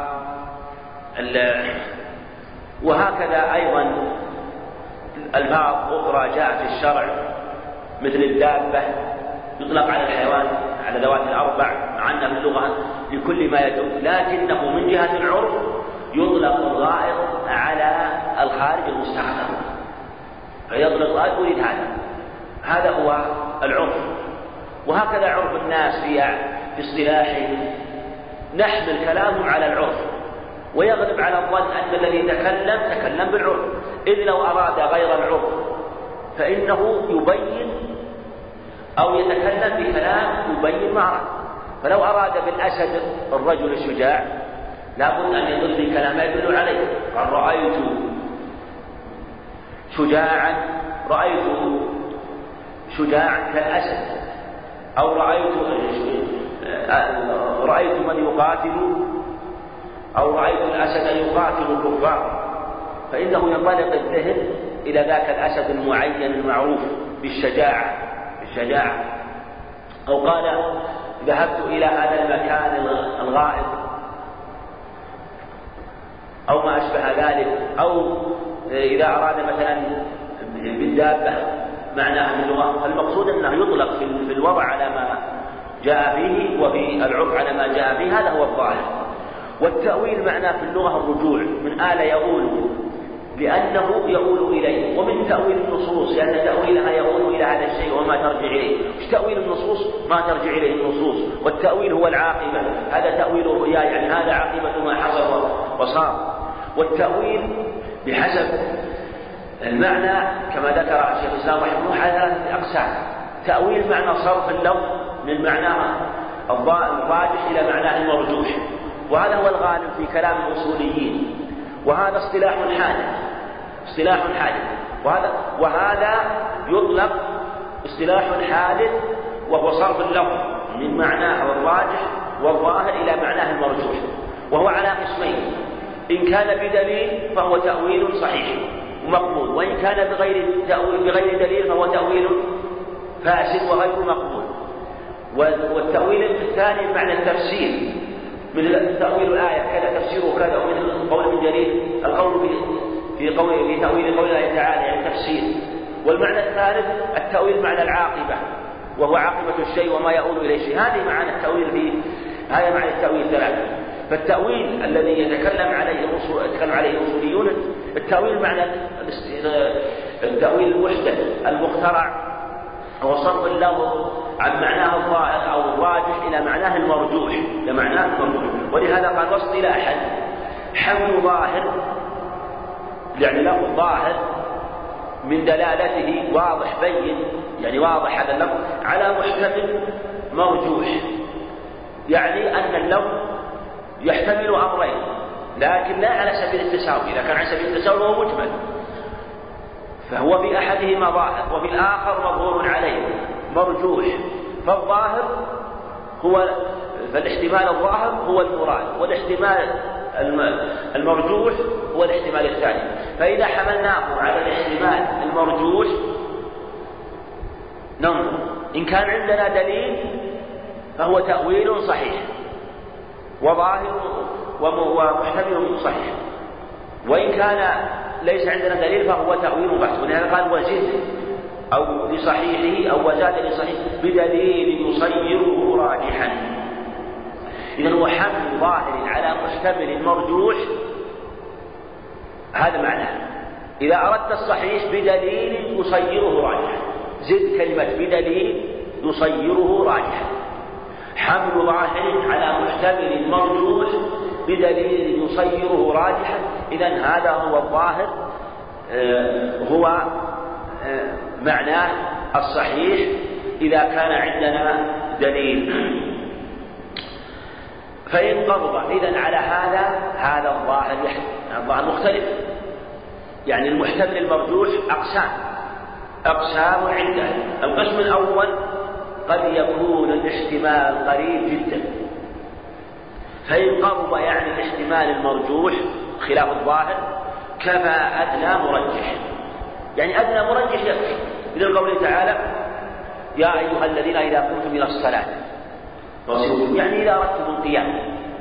وهكذا أيضا ألفاظ أخرى جاءت في الشرع مثل الدابة يطلق على الحيوان، على ذوات الأربع، مع أن في اللغة لكل ما يدل، لكنه من جهة العرف يطلق الغائط على الخارج المستخدم، فيطلق الغائط يريد هذا هذا هو العرف. وهكذا عرف الناس في في اصطلاحهم، نحمل كلامهم على العرف، ويغلب على الظن أن الذي تكلم تكلم بالعرف، إذ لو أراد غير العرف فإنه يبين أو يتكلم بكلام يبين ما أراد. فلو أراد بالأسد الرجل الشجاع لابد أن يدل بكلام يدل عليه، قال رأيت شجاعا، رأيت شجاع كالأسد، أو رأيت رأيت من يقاتل، أو رأيت الأسد يقاتل الكفار، فإنه ينطلق الذهن إلى ذاك الأسد المعين المعروف بالشجاعة بالشجاعة. أو قال ذهبت إلى هذا المكان الغائط أو ما أشبه ذلك. أو إذا أراد مثلا بالدابة معناها من اللغة، المقصود أنه يطلق في الوضع على ما جاء فيه، وفي العرف على ما جاء فيه، هذا هو الظاهر. والتأويل معناه في اللغة الرجوع، من آل يؤول لأنه يؤول إليه، ومن تأويل النصوص لأن تأويلها يؤول إلى هذا الشيء وما ترجع إليه. مش تأويل النصوص ما ترجع إليه النصوص، والتأويل هو العاقبة، هذا تأويل الرؤيا يعني هذا عاقبة ما حصل وصار. والتأويل بحسب المعنى كما ذكر الشيخ الإسلام رحمه الله على ثلاثة أقسام. تأويل معنى صرف اللفظ من معناه الراجح إلى معناه المرجوح، وهذا هو الغالب في كلام الأصوليين، وهذا اصطلاح حادث اصطلاح حادث وهذا وهذا يطلق اصطلاح حادث، وهو صرف اللفظ من معناه الراجح والظاهر إلى معناه المرجوح، وهو على قسمين: إن كان بدليل فهو تأويل صحيح ومقبول، وإن كان بغير بغير دليل فهو تأويل فاسد وغير مقبول. والتأويل الثاني معنى التفسير، مثل تأويل الآية كذا تفسيره كذا، ومثل قول ابن جرير القول في في قول في تأويل قول الله تعالى يعني تفسير. والمعنى الثالث التأويل معنى العاقبة، وهو عاقبة الشيء وما يؤول إليه شيء. هذه معنى التأويل في هذا معنى التأويل ثلاثة. فالتأويل الذي يتكلم عليه الأصول يتكلم عليه الأصوليون التأويل معنى التأويل المحدث المخترع، هو صرف اللفظ عن معناه الظاهر أو الراجح إلى معناه المرجوح إلى معناه المرجوح. ولهذا قال واصطلاحا حمل ظاهر، يعني لفظ ظاهر من دلالته واضح بين، يعني واضح هذا اللفظ، على محتمل مرجوح، يعني أن اللفظ يحتمل أمرين لكن لا على سبيل التساوي. إذا كان على سبيل التساوي هو مجمل، فهو في أحدهما ظاهر وفي الآخر مظهور عليه مرجوح. فالظاهر هو فالاحتمال الظاهر هو المراد، والاحتمال المرجوح هو الاحتمال الثاني. فإذا حملناه على الاحتمال المرجوح ننظر إن كان عندنا دليل فهو تأويل صحيح وظاهر ومحتمل صحيح. وإن كان ليس عندنا دليل فهو تأويل بحث، ولهذا قال وزد أو لصحيحه أو وزاد لصحيح بدليل يصيره راجحا. إذن هو حمل ظاهر على محتمل مرجوح، هذا معناه. إذا أردت الصحيح بدليل يصيره راجحا، زد كلمة بدليل يصيره راجحا. حمل ظاهر على محتمل مرجوح بدليل يصيره راجحا، إذن هذا هو الظاهر، آه هو آه معناه الصحيح إذا كان عندنا دليل. فإن قرب إذن على هذا هذا الظاهر الظاهر مختلف. يعني المحتمل المرجوح أقسام أقسام عندنا. القسم الأول قد يكون الاحتمال قريب جدا، فإن قرب يعني الاحتمال المرجوح خلاف الظاهر كفى أدنى مرجح. يعني أدنى مرجح يكفي، مثل قوله تعالى يا أيها الذين إذا قمتم إلى الصلاة فاغسلوا، يعني إذا أردتم القيام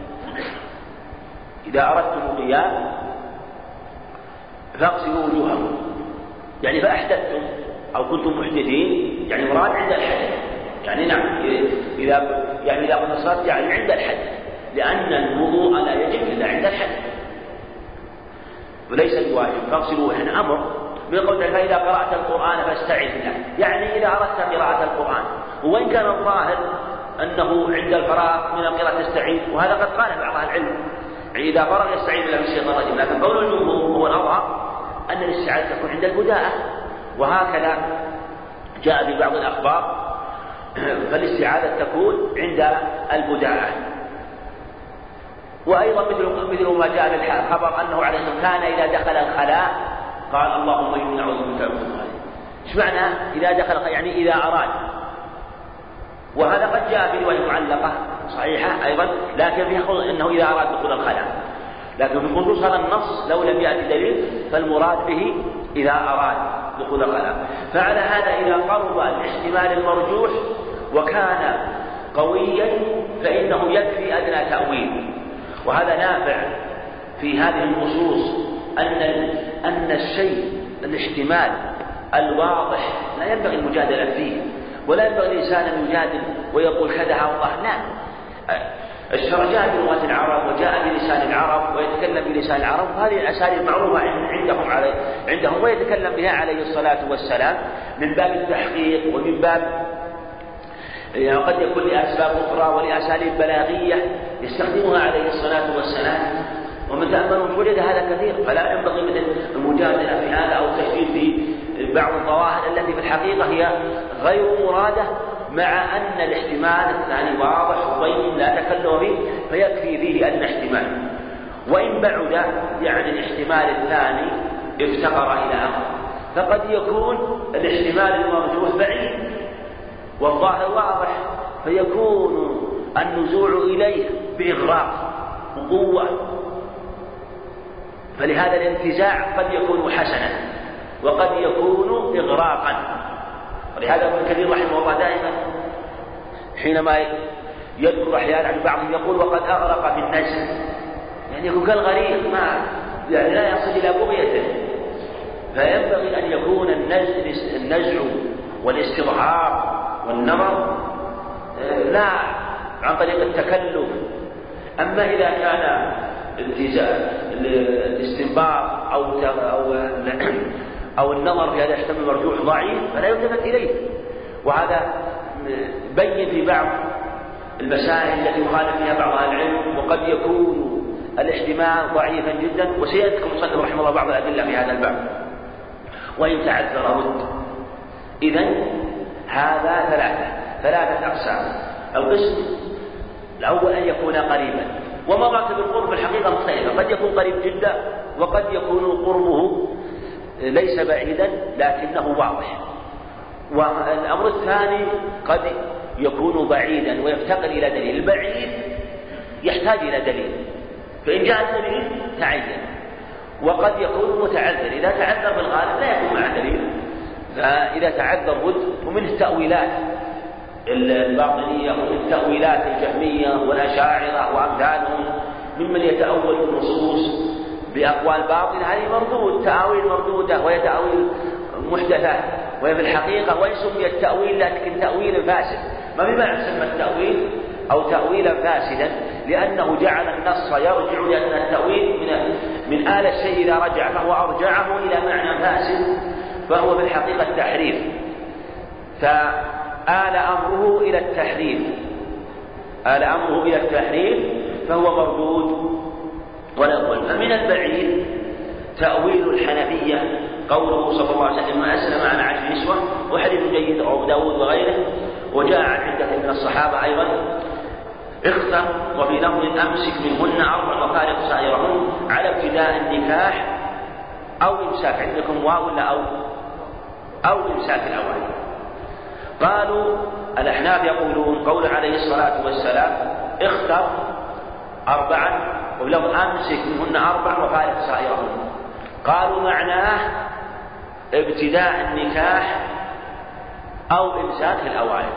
إذا أردتم القيام فاغسلوا وجوهكم، يعني فأحدثتم أو كنتم محدثين، يعني مراد عند الحدث. يعني نعم إذا يعني إذا قمت الصلاة يعني عند الحدث، لأن الوضوء لا يجب إلا عند الحدث وليس بواجب. فاغسلوا يعني أمر من قوله فإذا قرأت القرآن فاستعذ بالله، يعني إذا أردت قراءة القرآن. وإن كان الظاهر أنه عند الفراغ من القراءة تستعيذ، وهذا قد قال بعض أهل العلم يعني إذا فرغ يستعيذ بالله من الشيطان الرجيم، لكن قول الجمهور هو الأظهر أن الاستعاذة تكون عند البداءة، وهكذا جاء في بعض الأخبار فالاستعاذة تكون عند البداءة. وأيضا مثل مثل ما جاء في الخبر أنه عليه الصلاة والسلام كان إذا دخل الخلاء قال اللهم إني أعوذ بك من الخلاء. إيش معنى إذا دخل الخلاء؟ يعني إذا أراد. وهذا قد جاء في رواية معلقة صحيحة أيضا، لكن فيها أنه إذا أراد دخول الخلاء، لكن في خصوص هذا النص لو لم يأتي دليل فالمراد به إذا أراد دخول الخلاء. فعلى هذا إذا قرب الاحتمال المرجوح وكان قويا فإنه يكفي أدنى تأويل. وهذا نافع في هذه النصوص أن أن الشيء الاحتمال الواضح لا ينبغي المجادلة فيه، ولا ينبغي الإنسان أن يجادل ويقول كذا الله. لا، الشرع جاء بلغة العرب وجاء بلسان العرب ويتكلم بلسان العرب، وهذه الأساليب معروفة عندهم علي عندهم ويتكلم بها عليه الصلاة والسلام من باب التحقيق ومن باب يعني قد يكون لأسباب أخرى ولأساليب بلاغية يستخدمها عليه الصلاة والسلام. ومن تأمل وجد هذا كثير، فلا ينبغي مثل المجادلة في هذا أو التشديد في بعض الظواهر التي في الحقيقة هي غير مرادة، مع أن الاحتمال الثاني واضح وبين لا تكلم فيه فيكفي فيه أن احتمال. وإن بعد يعني الاحتمال الثاني افتقر إلى أمر، فقد يكون الاحتمال المرجوح بعيد والظاهر واضح، فيكون النزوع إليه بإغراق وقوة، فلهذا الانتزاع قد يكون حسنا وقد يكون إغراقا. ولهذا ابن كثير رحمه الله دائما حينما يذكر أحيانا عن بعضهم يقول وقد أغرق في النزع، يعني يكون كالغريق ما يعني لا يصل إلى بغيته. فينبغي أن يكون النزع والاستظهار والنظر لا عن طريق التكلف. أما إذا كان الاستنباط أو أو أو النظر في هذا يحتمل مرجوح ضعيف فلا يلتفت إليه. وهذا بين في بعض المسائل التي يخالف فيها بعض أهل العلم، وقد يكون الاحتمال ضعيفا جدا، وسيذكر المصنف رحمه الله بعض الأدلة في هذا الباب. وإن تعذر رد. إذن هذا ثلاثة ثلاثة أقسام. القسم الأول أن يكون قريبا، ومراتب القرب الحقيقة مختلفة، قد يكون قريب جدا وقد يكون قربه ليس بعيدا لكنه واضح. والأمر الثاني قد يكون بعيدا ويفتقر إلى دليل. البعيد يحتاج إلى دليل، فإن جاء الدليل تعين. وقد يكون متعذر، إذا تعذر في الغالب لا يكون مع دليل، فإذا تعذر رد. ومن التأويلات الباطنية ومن التأويلات الجهمية والأشاعرة وأمثالهم ممن يتأول النصوص بأقوال باطلة هذه مردود، تأويل مردودة وهي تأويل محدثة، وهي في الحقيقة وإن سمي التأويل لكن تأويل فاسد، ما في معنى تسمى التأويل أو تأويلا فاسدا، لأنه جعل النص يرجع، لأن التأويل من من آل الشيء إذا رجع فهو أرجعه إلى معنى فاسد، فهو في الحقيقة التحريف، فآل أمره إلى التحريف، آل أمره إلى التحريف فهو مردود ولا يقبل. فمن البعيد تأويل الحنفية قوله صلى الله عليه وسلم: ما أسلم عن عشر نسوة، وحديث جيد أبو داود وغيره، وجاء عن عدة من الصحابة أيضا: اختر، وفي لفظ: أمسك منهن أربع وفارق سائرهن، على ابتداء النكاح أو إمساك. عندكم واو ولا أو أو إمساك الأول. قالوا الأحناف يقولون قول عليه الصلاة والسلام: اختر أربعا، ولو أمسك منهن أربع وفارق سائرهن. قالوا معناه ابتداء النكاح أو إمساك الأوائل،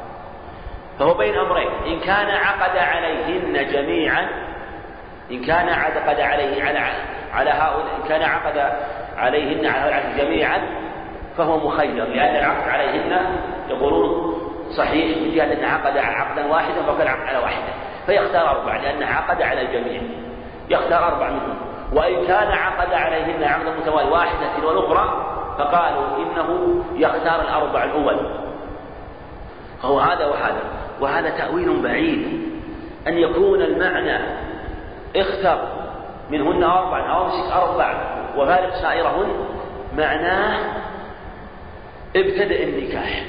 فهو بين أمرين: إن كان عقد عليهن جميعا، إن كان عقد عليه على على هؤلاء، إن كان عقد عليهن على جميعا فهو مخير، لأن العقد عليهن يقولون صحيح من جهة أن عقد عقدا واحدا فقد عقد على واحدة، فيختار أربع لأنه عقد على الجميع، يختار أربع منهم. وإن كان عقد عليهن عقدا متوالي واحدة والأخرى فقالوا إنه يختار الأربع الأول. هو هذا وهذا، وهذا تأويل بعيد، أن يكون المعنى اختر منهن أربع أو امسك أربع وفارق سائرهن، معناه ابتدأ النكاح،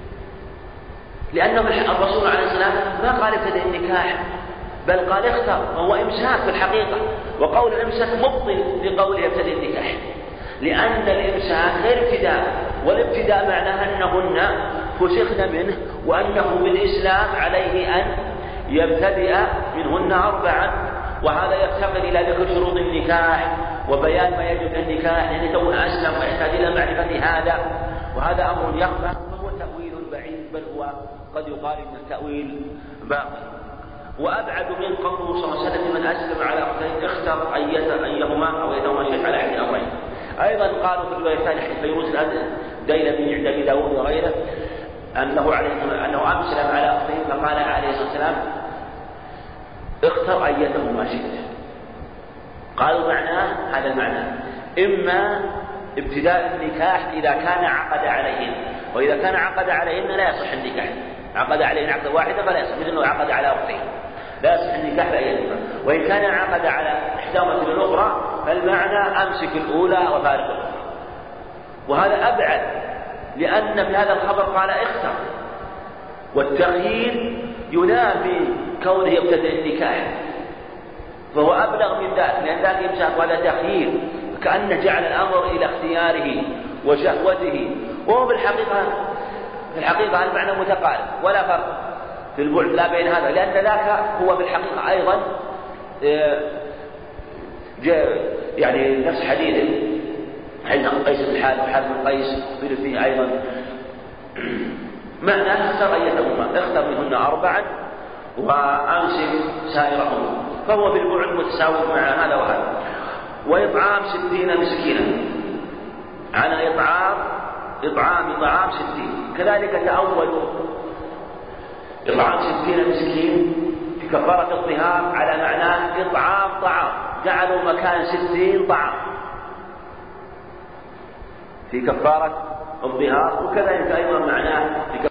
لأن الرسول عليه السلام ما قال ابتدأ النكاح، بل قال اختر، وهو إمساك في الحقيقة، وقول الإمساك مبطل لقوله ابتدأ النكاح، لأن الإمساك غير ابتداء، والابتداء معناه أنهن فسخن منه، وأنه بالإسلام عليه أن يبتدئ منهن أربعا، وهذا يفتقر إلى ذكر شروط النكاح وبيان ما يجب النكاح، يعني كون أسلم ويحتاج إلى معرفة هذا، وهذا أمر يخفى، وهو تأويل بعيد، بل هو قد يقال إن التأويل باطل. وأبعد من قوله صلى الله عليه وسلم: من أسلم على أختين اختر أيهما أو أيهما شيء على أحد أمرين. أيضا قالوا في الرواية الثانية حديث فيروز الديلمي عند أبي داود وغيره أنه عليه أنه أسلم على أختين فقال عليه الصلاة والسلام: اختر أيتهما شئت. قالوا معناه هذا المعنى: إما ابتداء النكاح إذا كان عقد عليهن، وإذا كان عقد عليهن لا يصح النكاح، عقد عليهن عقد واحدة فلا يصح، مثل أنه عقد على أختين لا يصح النكاح بأيتهما. وإن كان عقد على إحداهما مثل الأخرى فالمعنى أمسك الأولى وفارق الأخرى. وهذا أبعد، لأن في هذا الخبر قال اختر، والتخيير ينافي كونه يبتدئ النكاح، فهو أبلغ من ذلك، لأن ذلك يمسك وهذا تخيير، كأنه جعل الأمر إلى اختياره وشهوته، وهو في الحقيقة في الحقيقة المعنى متقارب ولا فرق في البعد لا بين هذا، لأن ذاك هو في الحقيقة أيضا يعني نفس حديث حديث قيس بن حارث وحارث بن قيس قيل فيه أيضا معنى اختر أيتهما، اختر منهن أربعا وأمسك سائرهن، فهو في البعد متساوي مع هذا وهذا. وإطعام ستين مسكينا، على إطعام إطعام طعام ستين، كذلك تأولوا إطعام ستين مسكين في كفارة الظهار على معناه إطعام طعام، جعلوا مكان ستين طعام في كفارة الظهار، وكذلك أيضا معناه